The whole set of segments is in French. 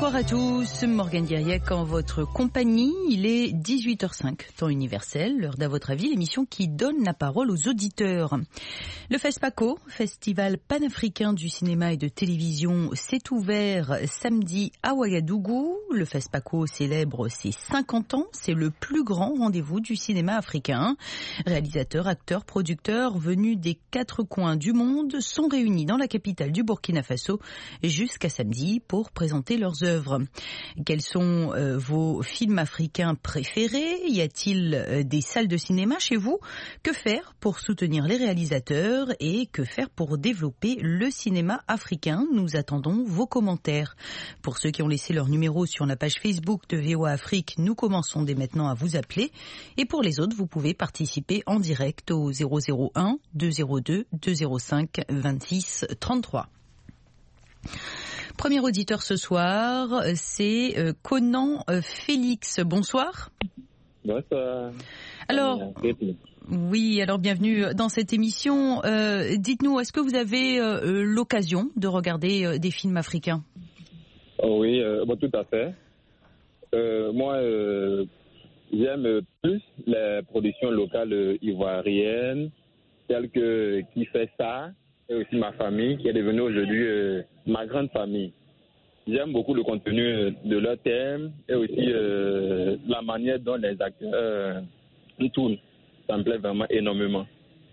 Bonsoir à tous, Morgane Guiriec en votre compagnie. Il est 18h05, temps universel, l'heure d'À votre avis, l'émission qui donne la parole aux auditeurs. Le FESPACO, Festival panafricain du cinéma et de télévision, s'est ouvert samedi à Ouagadougou. Le FESPACO célèbre ses 50 ans, c'est le plus grand rendez-vous du cinéma africain. Réalisateurs, acteurs, producteurs venus des 4 coins du monde sont réunis dans la capitale du Burkina Faso jusqu'à samedi pour présenter leurs œuvres. Quels sont vos films africains préférés? Y a-t-il des salles de cinéma chez vous? Que faire pour soutenir les réalisateurs et que faire pour développer le cinéma africain? Nous attendons vos commentaires. Pour ceux qui ont laissé leur numéro sur la page Facebook de VOA Afrique, nous commençons dès maintenant à vous appeler. Et pour les autres, vous pouvez participer en direct au 001 202 205 26 33. Premier auditeur ce soir, c'est Conan Félix. Bonsoir. Bonsoir. Alors, bienvenue dans cette émission. Dites-nous, est-ce que vous avez l'occasion de regarder des films africains? Oui, tout à fait. Moi, j'aime plus les productions locales ivoiriennes, telles que Qui fait ça, et aussi ma famille, qui est devenue aujourd'hui ma grande famille. J'aime beaucoup le contenu de leur thème et aussi la manière dont les acteurs tournent. Ça me plaît vraiment énormément.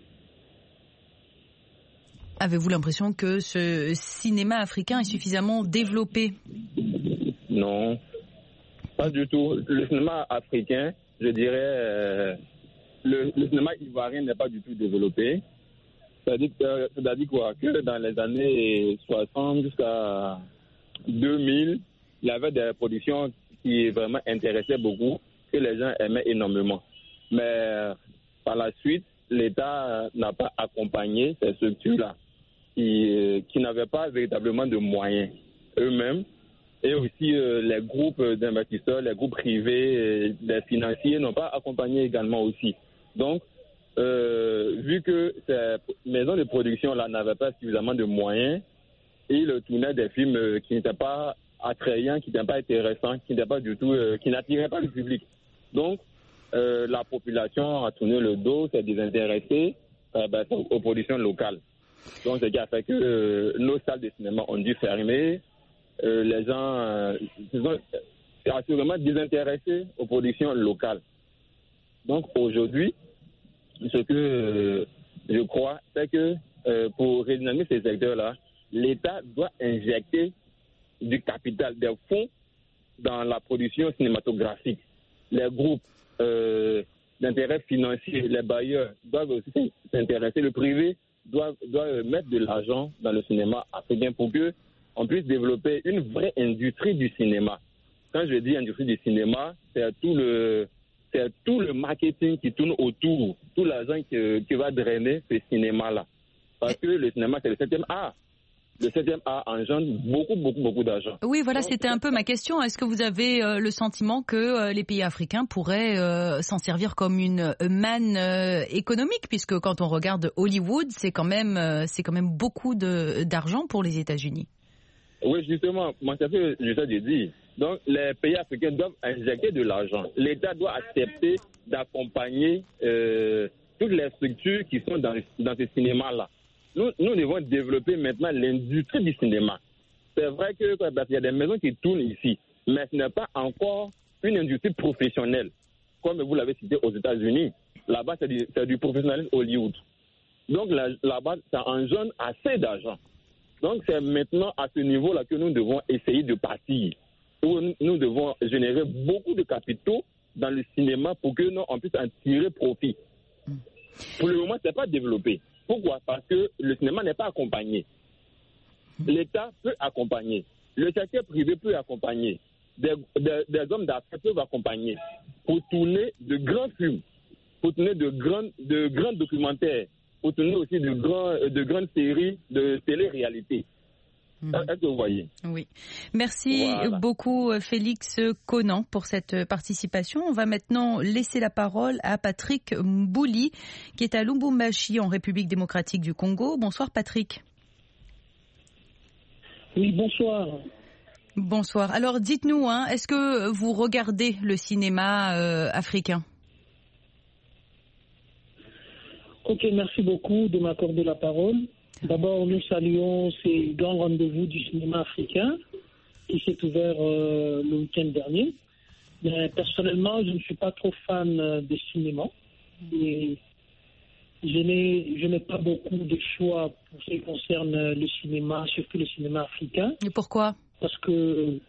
Avez-vous l'impression que ce cinéma africain est suffisamment développé? Non, pas du tout. Le cinéma africain, je dirais, le cinéma ivoirien n'est pas du tout développé. C'est-à-dire quoi? Que dans les années 60 jusqu'à 2000, il y avait des productions qui vraiment intéressaient beaucoup, que les gens aimaient énormément. Mais par la suite, l'État n'a pas accompagné ces structures-là, qui n'avaient pas véritablement de moyens eux-mêmes. Et aussi les groupes d'investisseurs, les groupes privés, les financiers n'ont pas accompagné également aussi. Donc, vu que ces maisons de production-là n'avaient pas suffisamment de moyens, ils tournaient des films qui n'étaient pas attrayants, qui n'étaient pas intéressants, qui n'étaient pas du tout, qui n'attiraient pas le public. Donc, la population a tourné le dos, s'est désintéressée aux productions locales. Donc, ce qui a fait que nos salles de cinéma ont dû fermer. Les gens se sont assurément désintéressés aux productions locales. Donc, aujourd'hui, ce que je crois, c'est que pour redynamiser ces secteurs-là, l'État doit injecter du capital, des fonds dans la production cinématographique. Les groupes d'intérêt financier, les bailleurs doivent aussi s'intéresser. Le privé doit mettre de l'argent dans le cinéma africain pour qu'on puisse développer une vraie industrie du cinéma. Quand je dis industrie du cinéma, c'est tout le marketing qui tourne autour, tout l'argent qui va drainer ce cinéma-là. Parce que le cinéma, c'est le 7e art. Le 7e art engendre beaucoup d'argent. Oui, voilà, c'était un peu ma question. Est-ce que vous avez le sentiment que les pays africains pourraient s'en servir comme une manne économique, puisque quand on regarde Hollywood, c'est quand même beaucoup d'argent pour les États-Unis? Oui, justement, moi, c'est ce que j'essaie de dire. Donc, les pays africains doivent injecter de l'argent. L'État doit accepter d'accompagner toutes les structures qui sont dans ce cinéma-là. Nous devons développer maintenant l'industrie du cinéma. C'est vrai qu'il y a des maisons qui tournent ici, mais ce n'est pas encore une industrie professionnelle. Comme vous l'avez cité aux États-Unis, là-bas, c'est du professionnalisme Hollywood. Donc, là-bas, ça engendre assez d'argent. Donc, c'est maintenant à ce niveau-là que nous devons essayer de partir. Où nous devons générer beaucoup de capitaux dans le cinéma pour que nous, on puisse en tirer profit. Pour le moment, ce n'est pas développé. Pourquoi? Parce que le cinéma n'est pas accompagné. L'État peut accompagner. Le secteur privé peut accompagner. Des hommes d'affaires peuvent accompagner. Pour tourner de grands films, pour tourner de grands documentaires, pour tourner aussi de grandes séries de télé-réalité. Est-ce que vous voyez? Oui. Merci beaucoup Félix Conan pour cette participation. On va maintenant laisser la parole à Patrick Mbouli qui est à Lubumbashi en République démocratique du Congo. Bonsoir Patrick. Oui, bonsoir. Bonsoir. Alors dites-nous, est-ce que vous regardez le cinéma africain? Ok, merci beaucoup de m'accorder la parole. D'abord, nous saluons ces grands rendez-vous du cinéma africain qui s'est ouvert le week-end dernier. Mais personnellement, je ne suis pas trop fan de cinéma. Et je n'ai pas beaucoup de choix pour ce qui concerne le cinéma, surtout le cinéma africain. Et pourquoi? Parce que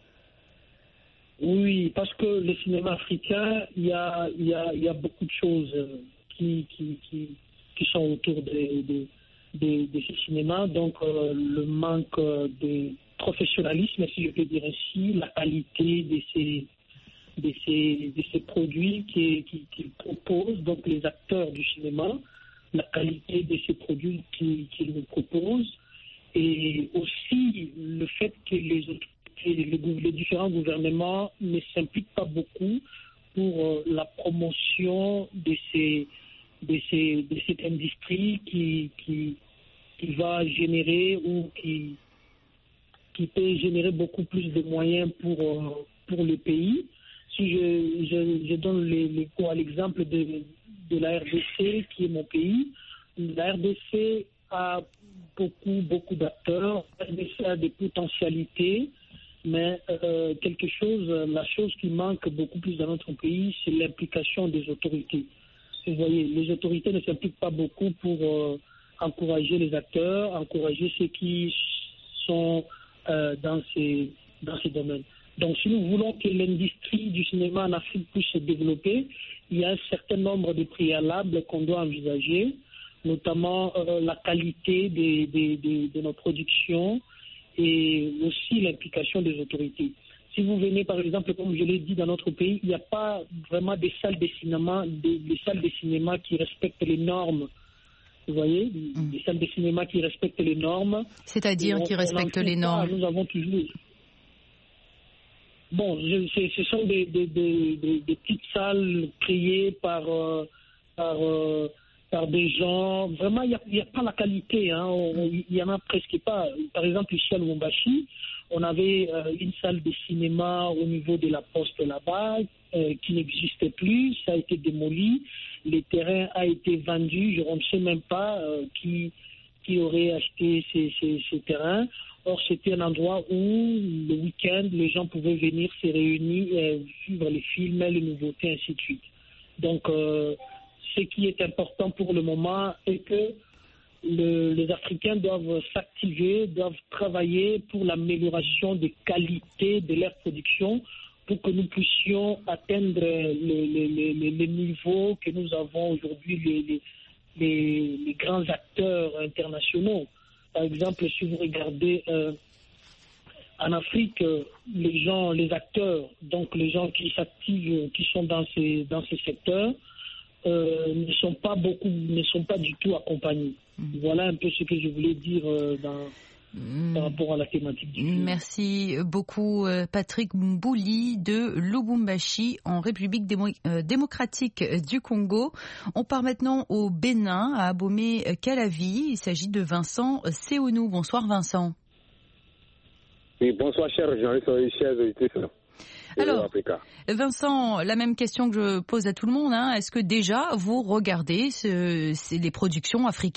le cinéma africain, il y a beaucoup de choses qui sont autour de ce cinéma. Donc, le manque de professionnalisme, si je peux dire ainsi, la qualité de ces produits qu'ils proposent, donc les acteurs du cinéma, la qualité de ces produits qu'ils nous proposent, et aussi le fait que les différents gouvernements ne s'impliquent pas beaucoup pour la promotion de cette industrie qui va générer ou qui peut générer beaucoup plus de moyens pour le pays. Si je donne l'exemple de la RDC, qui est mon pays, la RDC a beaucoup d'acteurs, la RDC a des potentialités, mais la chose qui manque beaucoup plus dans notre pays, c'est l'implication des autorités. Vous voyez, les autorités ne s'impliquent pas beaucoup pour encourager les acteurs, encourager ceux qui sont dans ces domaines. Donc, si nous voulons que l'industrie du cinéma en Afrique puisse se développer, il y a un certain nombre de préalables qu'on doit envisager, notamment la qualité de nos productions et aussi l'implication des autorités. Si vous venez, par exemple, comme je l'ai dit, dans notre pays, il n'y a pas vraiment des salles de cinéma qui respectent les normes. Vous voyez, des salles de cinéma qui respectent les normes. C'est-à-dire qui respectent les normes. Nous avons toujours... Bon, ce sont des petites salles créées par des gens. Vraiment, il n'y a pas la qualité. Il n'y en a presque pas. Par exemple, ici à Lubumbashi, on avait une salle de cinéma au niveau de la poste là-bas qui n'existait plus. Ça a été démoli. Le terrain a été vendu. Je ne sais même pas qui aurait acheté ces terrains. Or, c'était un endroit où, le week-end, les gens pouvaient venir se réunir, suivre les films, les nouveautés, ainsi de suite. Donc, ce qui est important pour le moment est que les Africains doivent s'activer, doivent travailler pour l'amélioration des qualités de leur production pour que nous puissions atteindre les niveaux que nous avons aujourd'hui, les grands acteurs internationaux. Par exemple, si vous regardez en Afrique, les acteurs, donc les gens qui s'activent, qui sont dans ces secteurs, ne sont pas du tout accompagnés. Voilà un peu ce que je voulais dire par rapport à la thématique du film. Merci beaucoup Patrick Mbouli de Lubumbashi en République démocratique du Congo. On part maintenant au Bénin, à Abomey-Calavi. Il s'agit de Vincent Seonou. Bonsoir Vincent. Oui, bonsoir chers journalistes et chers auditeurs. Alors, Vincent, la même question que je pose à tout le monde. Est-ce que déjà vous regardez les productions africaines ?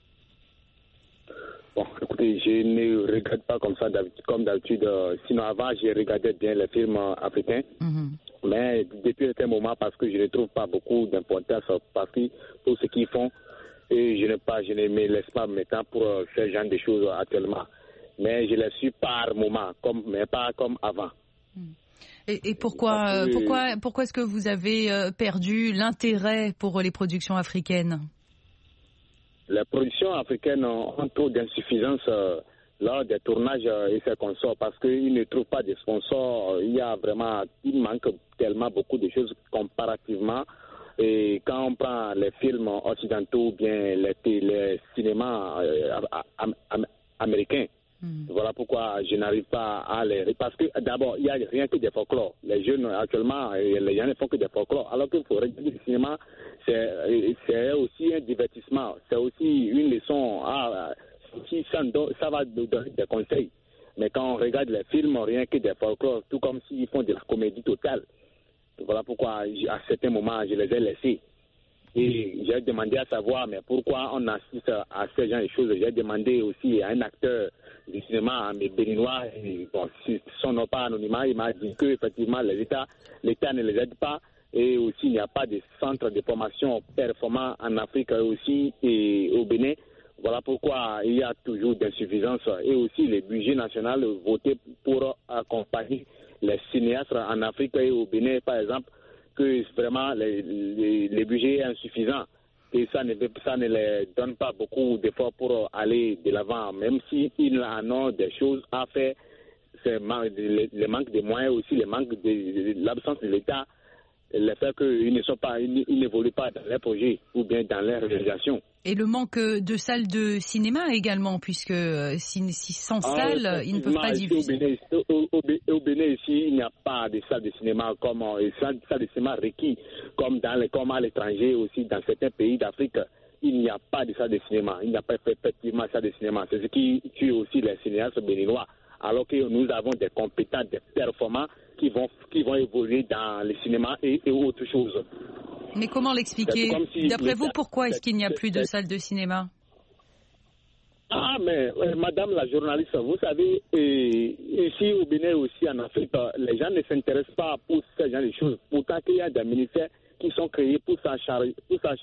Bon, écoutez, je ne regarde pas comme d'habitude. Sinon, avant, je regardais bien les films africains. Mais depuis un certain moment, parce que je ne trouve pas beaucoup d'importance pour ce qu'ils font. Et je ne me laisse pas maintenant pour faire ce genre de choses actuellement. Mais je les suis par moment, mais pas comme avant. Et pourquoi est-ce que vous avez perdu l'intérêt pour les productions africaines ? Les productions africaines ont trop d'insuffisance lors des tournages et ses consorts parce qu'ils ne trouvent pas de sponsors. Il manque tellement beaucoup de choses comparativement. Et quand on prend les films occidentaux ou bien les cinémas américains, voilà pourquoi je n'arrive pas à les... Parce que d'abord, il n'y a rien que des folklore. Les jeunes actuellement, les gens ne font que des folklore. Alors qu'il faut regarder le cinéma, c'est aussi un divertissement. C'est aussi une leçon. Ça va donner des conseils Mais quand on regarde les films, rien que des folklores, tout comme s'ils font de la comédie totale. Voilà pourquoi, à certains moments, je les ai laissés. Et j'ai demandé à savoir, mais pourquoi on assiste à ces genre de choses. J'ai demandé aussi à un acteur du cinéma béninois, bon, son nom pas anonymat, il m'a dit qu'effectivement, l'État ne les aide pas. Et aussi, il n'y a pas de centre de formation performant en Afrique aussi et au Bénin. Voilà pourquoi il y a toujours d'insuffisance. Et aussi, le budget national voté pour accompagner les cinéastes en Afrique et au Bénin, par exemple, que vraiment le budget est insuffisant. Et ça ne les donne pas beaucoup d'efforts pour aller de l'avant, même s'ils en ont des choses à faire. C'est le manque de moyens aussi, le manque de l'absence de l'État, le fait qu'ils n'évoluent pas dans leurs projets ou bien dans leurs réalisations. Et le manque de salles de cinéma également, puisque sans salles, ils ne peuvent pas diffuser. Au Bénin, ici, il n'y a pas de salles de cinéma comme salles de cinéma requis, comme à l'étranger aussi, dans certains pays d'Afrique. Il n'y a pas de salles de cinéma. Il n'y a pas effectivement de salles de cinéma. C'est ce qui tue aussi les cinéastes béninois. Alors que nous avons des compétents, des performants qui vont évoluer dans le cinéma et autre chose. Mais comment l'expliquer? D'après vous, pourquoi est-ce qu'il n'y a plus de salles de cinéma? Ah, mais madame la journaliste, vous savez, ici au Bénin aussi en Afrique, les gens ne s'intéressent pas pour ce genre de choses. Pourtant, il y a des ministères qui sont créés pour s'en charger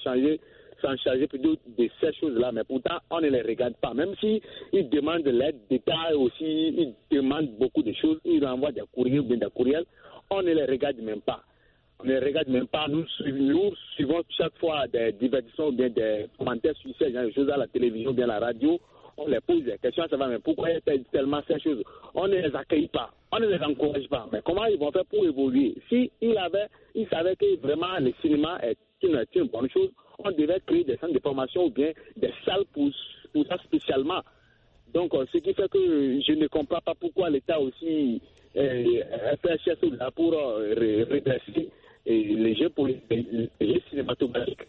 plutôt de ces choses-là, mais pourtant, on ne les regarde pas. Même s'ils demandent de l'aide d'État aussi, ils demandent beaucoup de choses, ils envoient des courriers ou bien des courriels, on ne les regarde même pas. On ne les regarde même pas. Nous suivons chaque fois des divertissements ou bien des commentaires sur ces genre de choses à la télévision ou bien à la radio. On les pose des questions à savoir, mais pourquoi il y a tellement ces choses? On ne les accueille pas, on ne les encourage pas. Mais comment ils vont faire pour évoluer? S'ils savaient que vraiment le cinéma est une bonne chose, on devait créer des centres de formation ou bien des salles pour ça spécialement. Donc, ce qui fait que je ne comprends pas pourquoi l'État aussi fait chercher là pour redresser les jeux cinématographiques.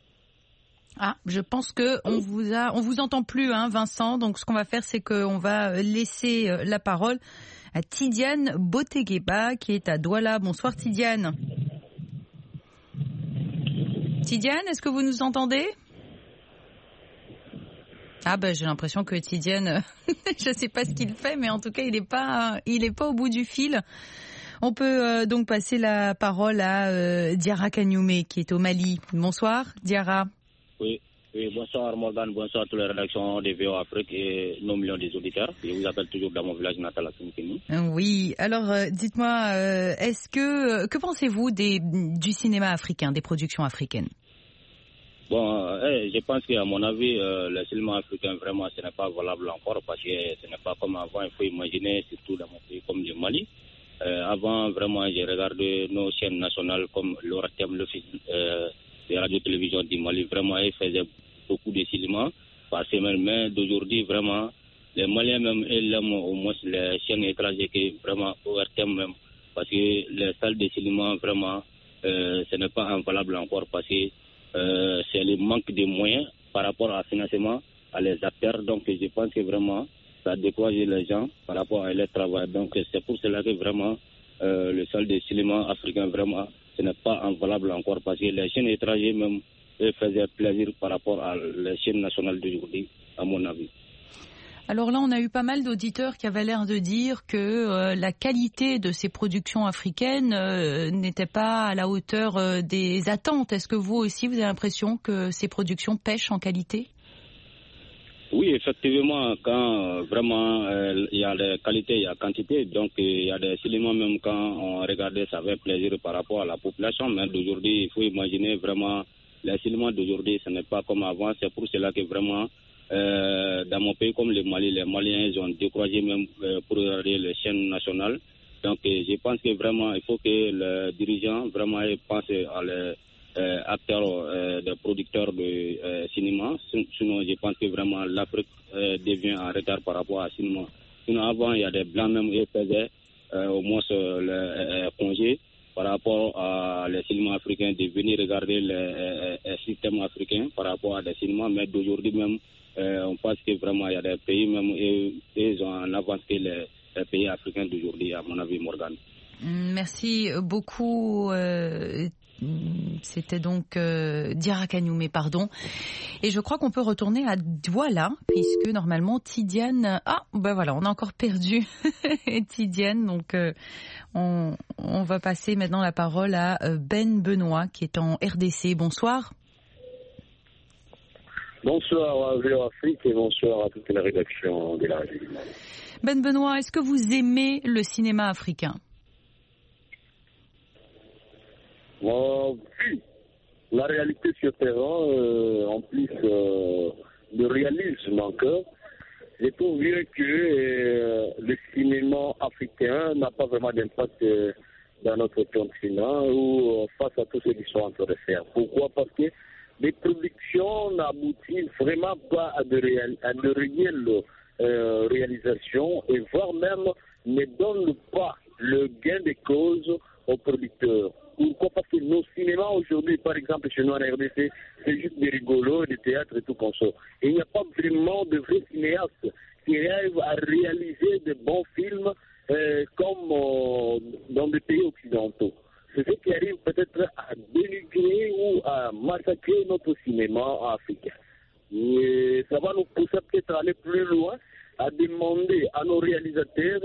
Ah, je pense que on vous entend plus, hein, Vincent. Donc, ce qu'on va faire, c'est qu'on va laisser la parole à Tidiane Botegueba, qui est à Douala. Bonsoir, Tidiane. Tidiane, est-ce que vous nous entendez? Ah ben j'ai l'impression que Tidiane, je ne sais pas ce qu'il fait, mais en tout cas il est pas au bout du fil. On peut donc passer la parole à Diarra Kagnoumé qui est au Mali. Bonsoir Diarra. Oui, bonsoir Morgane, bonsoir à toutes les rédactions de VOA Afrique et nos millions des auditeurs. Je vous appelle toujours dans mon village natal à Sénékini. Oui, alors dites-moi, que pensez-vous du cinéma africain, des productions africaines? Bon, je pense qu'à mon avis, le cinéma africain, vraiment, ce n'est pas valable encore parce que ce n'est pas comme avant. Il faut imaginer, surtout dans mon pays comme le Mali. Avant, vraiment, j'ai regardé nos chaînes nationales comme l'Oratem, l'Office de radio-télévision du Mali. Vraiment, ils faisaient beaucoup de cinéma par semaine. Mais d'aujourd'hui, vraiment, les Maliens même, ils aiment au moins les chaînes étrangères que vraiment Oratem même. Parce que les salles de cinéma, vraiment, ce n'est pas valable encore parce que c'est le manque de moyens par rapport au financement à les acteurs. Donc je pense que vraiment ça décourage les gens par rapport à leur travail. Donc c'est pour cela que vraiment le salle de cinéma africain vraiment ce n'est pas valable encore parce que les chaînes étrangères même faisaient plaisir par rapport à les chaînes nationales d'aujourd'hui à mon avis. Alors là, on a eu pas mal d'auditeurs qui avaient l'air de dire que la qualité de ces productions africaines n'était pas à la hauteur des attentes. Est-ce que vous aussi, vous avez l'impression que ces productions pêchent en qualité? Oui, effectivement, quand vraiment il y a des qualités, il y a quantité. Donc il y a des cinémas même quand on regardait, ça avait plaisir par rapport à la population. Mais d'aujourd'hui, il faut imaginer vraiment les cinémas d'aujourd'hui, ce n'est pas comme avant. C'est pour cela que vraiment dans mon pays comme le Mali, les Maliens ils ont découragé même pour regarder les chaînes nationales. Donc je pense que vraiment il faut que les dirigeants vraiment pensent à les acteurs, des producteurs de cinéma. Sinon je pense que vraiment l'Afrique devient en retard par rapport à cinéma. Sinon avant il y a des blancs même qui faisaient au moins le congé par rapport à les cinémas africains, de venir regarder les systèmes africains par rapport à des cinémas, mais d'aujourd'hui même, on pense que vraiment il y a des pays même et ils ont en avance que les pays africains d'aujourd'hui, à mon avis, Morgane. Merci beaucoup. C'était donc Diarra Kanyoumé, pardon. Et je crois qu'on peut retourner à Douala, puisque normalement Tidiane... Ah, ben voilà, on a encore perdu Tidiane. Donc on va passer maintenant la parole à Ben Benoît, qui est en RDC. Bonsoir. Bonsoir à VOA Afrique et bonsoir à toute la rédaction de la radio. Ben Benoît, est-ce que vous aimez le cinéma africain ? Oui, la réalité sur terrain, en plus de réalisme encore, je trouve bien que le cinéma africain n'a pas vraiment d'impact dans notre continent ou face à tout ce qu'ils sont en train de faire. Pourquoi ? Parce que les productions n'aboutissent vraiment pas à de réelles réalisations et voire même ne donnent pas le gain de cause aux producteurs. Pourquoi ? Parce que nos cinémas aujourd'hui, par exemple chez nous en RDC, c'est juste des rigolos, des théâtres et tout comme ça. Et il n'y a pas vraiment de vrais cinéastes qui arrivent à réaliser de bons films comme dans des pays occidentaux. C'est ce qui arrive peut-être à dénigrer ou à massacrer notre cinéma africain. Et ça va nous pousser peut-être à aller plus loin, à demander à nos réalisateurs,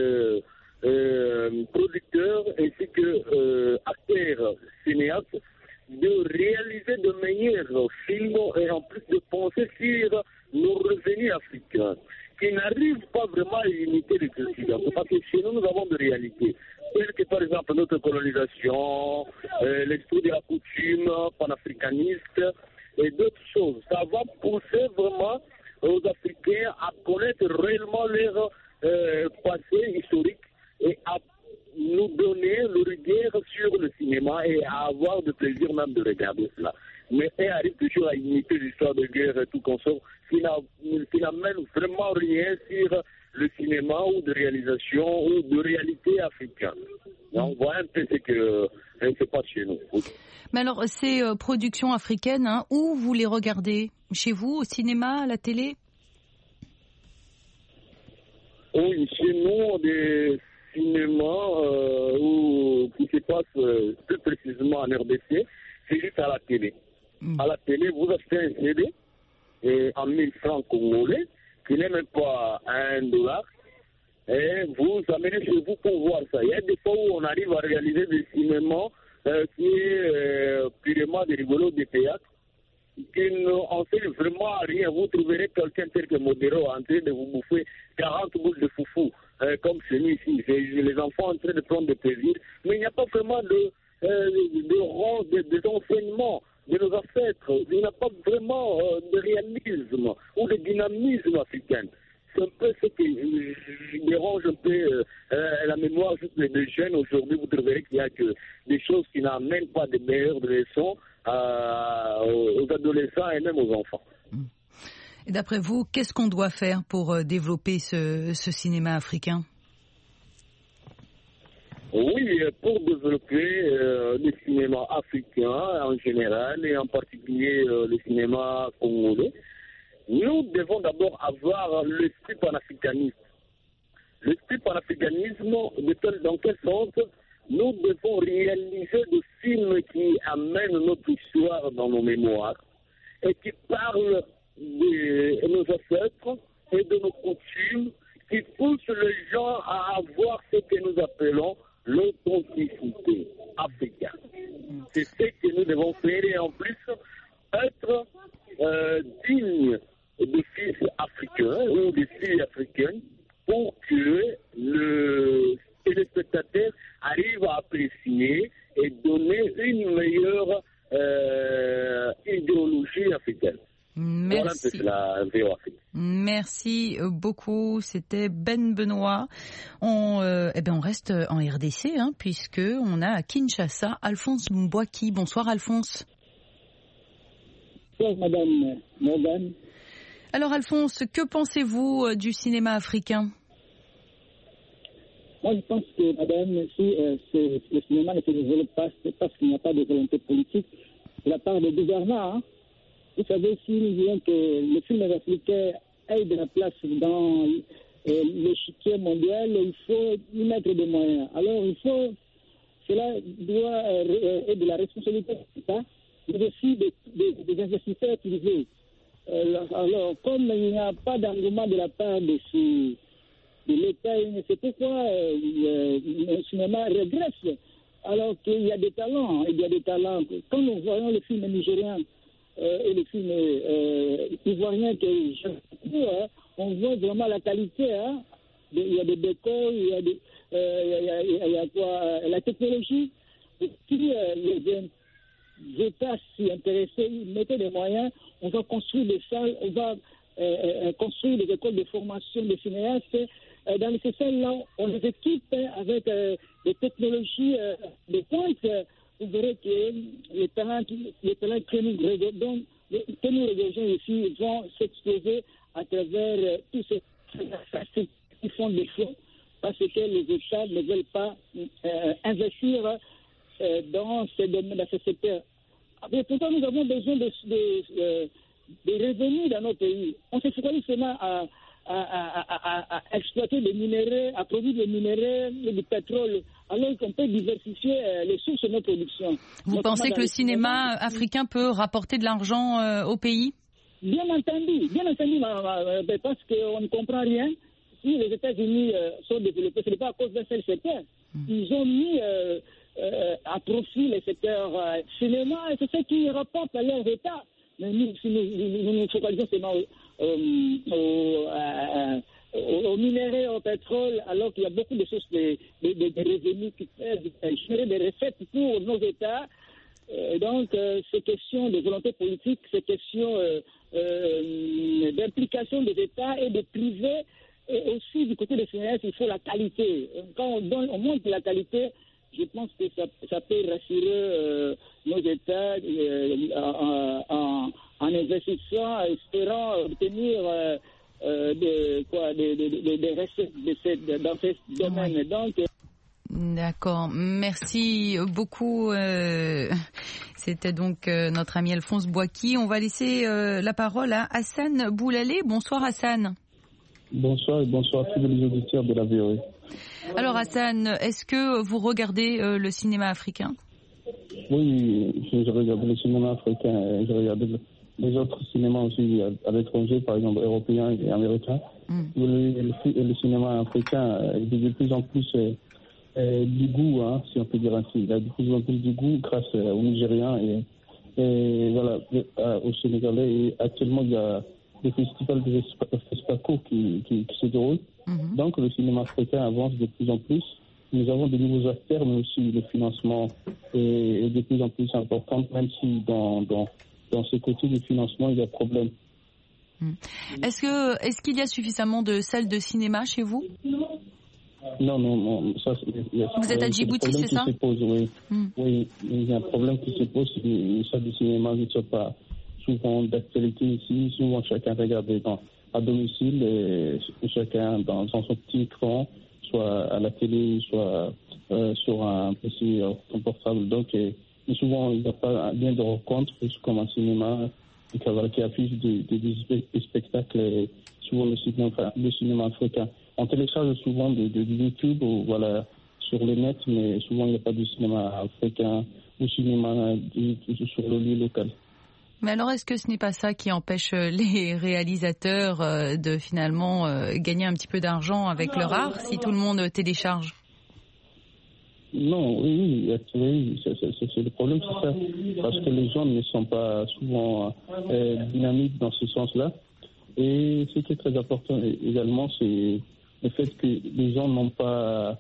producteurs ainsi que acteurs cinéastes de réaliser de meilleurs films et en plus de penser sur nos revenus africains qui n'arrivent pas vraiment à imiter les Occidentaux parce que chez nous avons des réalités telles que par exemple notre colonisation, l'esprit de la coutume panafricaniste et d'autres choses. Ça va pousser vraiment aux Africains à connaître réellement leur passé historique et à nous donner le regard sur le cinéma et à avoir le plaisir même de regarder cela. Mais elle arrive toujours à imiter l'histoire de guerre et tout comme ça, qui n'amène vraiment rien sur le cinéma ou de réalisation ou de réalité africaine. On voit un peu ce que se passe chez nous. Oui. Mais alors, ces productions africaines, où vous les regardez ? Chez vous, au cinéma, à la télé ? Oui, chez nous, des cinémas qui se passe plus précisément en RDC, c'est juste à la télé. À la télé, vous achetez un CD en 1000 francs congolais, qui n'est même pas $1, et vous amenez chez vous pour voir ça. Il y a des fois où on arrive à réaliser des cinémas qui est purement des rigolos de théâtre, qui n'enseigne vraiment à rien. Vous trouverez quelqu'un tel que Modero en train de vous bouffer 40 boules de foufou, comme chez nous ici. Les enfants en train de prendre du plaisir, mais il n'y a pas vraiment des enseignements de nos ancêtres. Il n'y a pas vraiment de réalisme ou de dynamisme africain. C'est un peu ce qui dérange un peu la mémoire juste des jeunes. Aujourd'hui, vous trouverez qu'il y a que des choses qui n'amènent pas de meilleures leçons aux adolescents et même aux enfants. Et d'après vous, qu'est-ce qu'on doit faire pour développer ce cinéma africain ? Oui, pour développer le cinéma africain en général et en particulier le cinéma congolais, nous devons d'abord avoir l'esprit panafricaniste. L'esprit panafricanisme, dans quel sens ? Nous devons réaliser des films qui amènent notre histoire dans nos mémoires et qui parlent de nos ancêtres et de nos coutumes, qui poussent les gens à avoir ce que nous appelons l'authenticité africaine. C'est ce que nous devons faire et en plus être dignes de fils africains ou de filles africaines pour que le téléspectateur arrive à apprécier et donner une meilleure idéologie africaine. Merci. Voilà, merci beaucoup. C'était Ben Benoît. On reste en RDC, puisque on a à Kinshasa Alphonse Mbouaki. Bonsoir Alphonse. Bonsoir Madame Morgane. Alors Alphonse, que pensez-vous du cinéma africain ? Moi, je pense que, madame, si le cinéma ne se développe pas, c'est parce qu'il n'y a pas de volonté politique de la part des gouvernants. Hein. Vous savez, si nous voulons que le film africain ait de la place dans l'échiquier mondial, il faut y mettre des moyens. Alors, cela doit être de la responsabilité de l'État, mais aussi des investisseurs privés. Alors, comme il n'y a pas d'engouement de la part de l'État, c'est pourquoi le cinéma régresse. Alors qu'il y a des talents, Quand nous voyons le film nigérien et le film ivoirien que j'aime, on voit vraiment la qualité. Hein. Il y a des décors, il y a quoi, la technologie. Et si les États s'y intéressaient, ils mettaient des moyens, on va construire des salles, on va construire des écoles de formation de cinéastes. Dans ces salles-là, on les équipe avec des technologies de pointe. Vous verrez que les talents que nous regardons ici vont s'exposer à travers tous ces qui font des fonds parce que les États ne veulent pas investir dans ces domaines, dans ce secteur. Mais pourtant, nous avons besoin de revenus dans nos pays. On se focalise seulement à exploiter des minéraux, à produire des minéraux et du pétrole, alors qu'on peut diversifier les sources de nos productions. Vous pensez que le cinéma africain peut rapporter de l'argent au pays ? Bien entendu, parce qu'on ne comprend rien. Si les États-Unis sont développés, ce n'est pas à cause d'un seul secteur. Ils ont mis à profit les secteurs cinéma, et c'est ce qui rapporte à leurs États. Mais nous, si nous nous focalisons seulement au minéraux, au pétrole, alors qu'il y a beaucoup de sources de revenus qui peuvent générer des recettes pour nos États. Donc, ces questions de volonté politique, ces questions d'implication des États et des privés, et aussi du côté des CNS, il faut la qualité. Quand on montre la qualité, je pense que ça peut rassurer nos États en investissant, espérant obtenir des recettes dans ce domaine. Donc, d'accord, merci beaucoup. C'était donc notre ami Alphonse Boaki. On va laisser la parole à Hassan Boulalé. Bonsoir Hassan. Bonsoir et bonsoir à tous les auditeurs de la VOA. Alors Hassan, est-ce que vous regardez le cinéma africain ? Oui, je regarde le cinéma africain, je regarde les autres cinémas aussi à l'étranger, par exemple européens et américains. Le cinéma africain est de plus en plus du goût, si on peut dire ainsi. Il a de plus en plus du goût grâce aux Nigériens et voilà, au Sénégalais. Et actuellement, il y a des festivals de FESPACO qui se déroulent. Donc, le cinéma africain avance de plus en plus. Nous avons de nouveaux acteurs, mais aussi le financement est de plus en plus important, même si dans ce côté du financement, il y a problème. Est-ce qu'il y a suffisamment de salles de cinéma chez vous ? Non. Ça, vous êtes à Djibouti, c'est ça ? Oui, il y a un problème qui se pose. Les salles de cinéma ne sont pas souvent d'actualité ici. Souvent, chacun regarde à domicile, et chacun dans son petit écran, soit à la télé, soit sur un PC portable. Donc, souvent, il n'y a pas un lien de rencontre, comme un cinéma qui affiche des spectacles, souvent le cinéma africain. On télécharge souvent de YouTube voilà, sur le net, mais souvent il n'y a pas de cinéma africain ou cinéma sur le lieu local. Mais alors, est-ce que ce n'est pas ça qui empêche les réalisateurs de finalement gagner un petit peu d'argent avec leur art, si tout le monde télécharge ? Non, oui, c'est le problème, c'est ça. Parce que les gens ne sont pas souvent dynamiques dans ce sens-là. Et ce qui est très important également, c'est le fait que les gens n'ont pas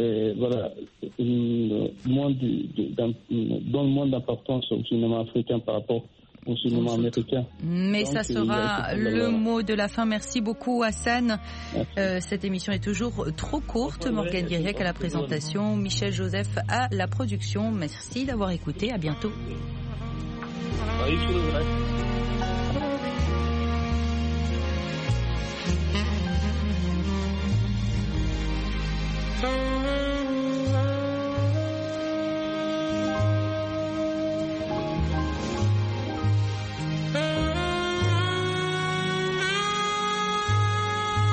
donnent moins d'importance au cinéma africain par rapport au cinéma américain. Mais donc, ça sera le mot de la fin. Merci beaucoup Hassan. Cette émission est toujours trop courte. Morgane Guiriec à la présentation, Michel Joseph à la production. Merci d'avoir écouté. À bientôt.